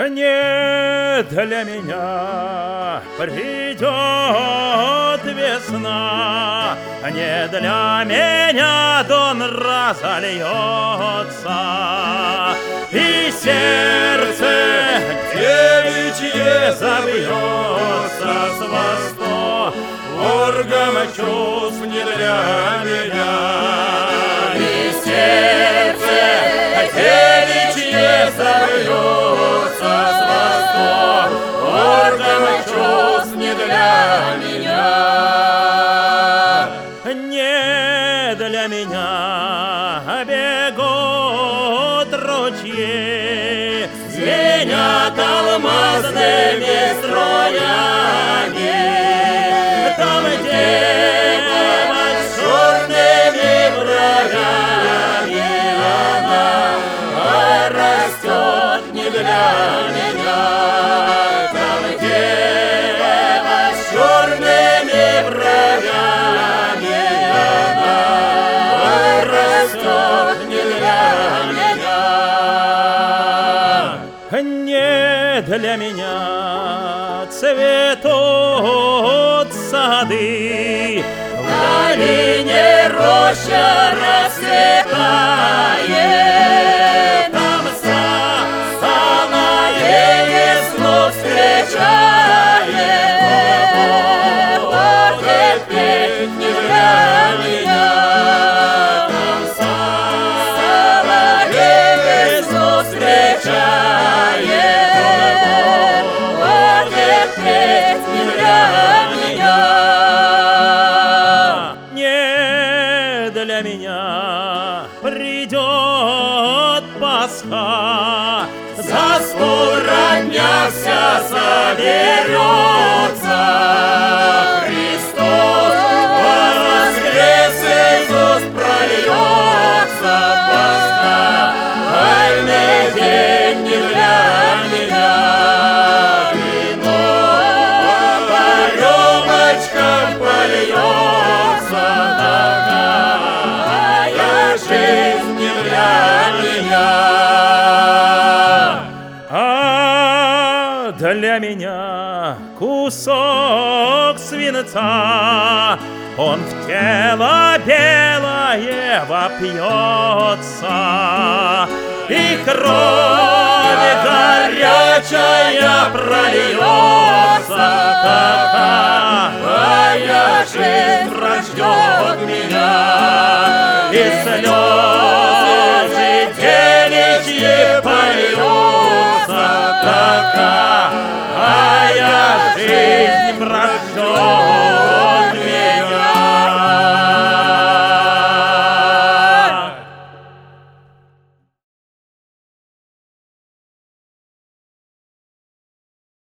Не для меня придет весна, не для меня Дон разольется, и сердце девичье забьется с восторгом чувств не для меня, и сердце девичье забьется с восторгом чувств не для меня. Не для меня бегут ручьи, звенят алмазными струями, там дева с черными бровями, она растет не для меня, там дева с черными бровями, она растет не для меня. Не для меня цветут сады, в долине роща расцветает, там самая весну встречает, будет петь не для меня, там самая весну встречает, будет петь не для меня. Не для меня придет Пасха, за дня вся соберется, Христос воскрес, Иисус прольется, пасхальный день не для меня, вино по рюмочкам польется, такая жизнь не для меня. Для меня кусок свинца, он в тело белое вопьется, и кровь горячая прольется, такая жизнь рождет меня, и слез